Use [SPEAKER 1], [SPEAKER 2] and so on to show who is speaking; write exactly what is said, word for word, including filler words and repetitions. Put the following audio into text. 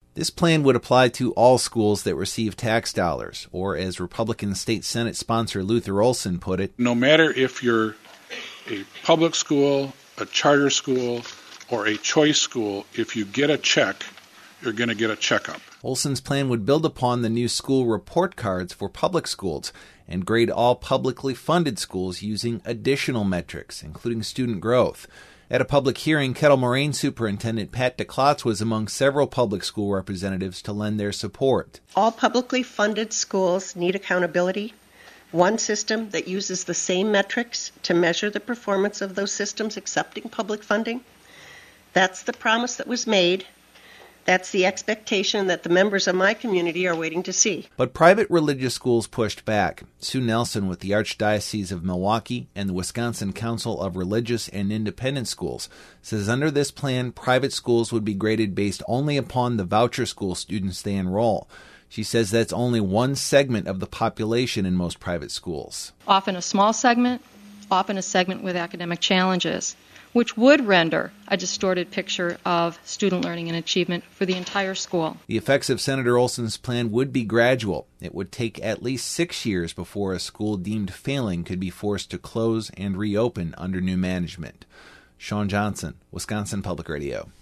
[SPEAKER 1] This plan would apply to all schools that receive tax dollars, or as Republican State Senate sponsor Luther Olson put it,
[SPEAKER 2] no matter if you're a public school, a charter school, or a choice school, if you get a check, you're going to get a checkup.
[SPEAKER 1] Olson's plan would build upon the new school report cards for public schools and grade all publicly funded schools using additional metrics, including student growth. At a public hearing, Kettle Moraine Superintendent Pat DeClotz was among several public school representatives to lend their support.
[SPEAKER 3] All publicly funded schools need accountability, one system that uses the same metrics to measure the performance of those systems accepting public funding. That's the promise that was made. That's the expectation that the members of my community are waiting to see.
[SPEAKER 1] But private religious schools pushed back. Sue Nelson with the Archdiocese of Milwaukee and the Wisconsin Council of Religious and Independent Schools says under this plan, private schools would be graded based only upon the voucher school students they enroll. She says that's only one segment of the population in most private schools.
[SPEAKER 4] Often a small segment, often a segment with academic challenges, which would render a distorted picture of student learning and achievement for the entire school.
[SPEAKER 1] The effects of Senator Olson's plan would be gradual. It would take at least six years before a school deemed failing could be forced to close and reopen under new management. Sean Johnson, Wisconsin Public Radio.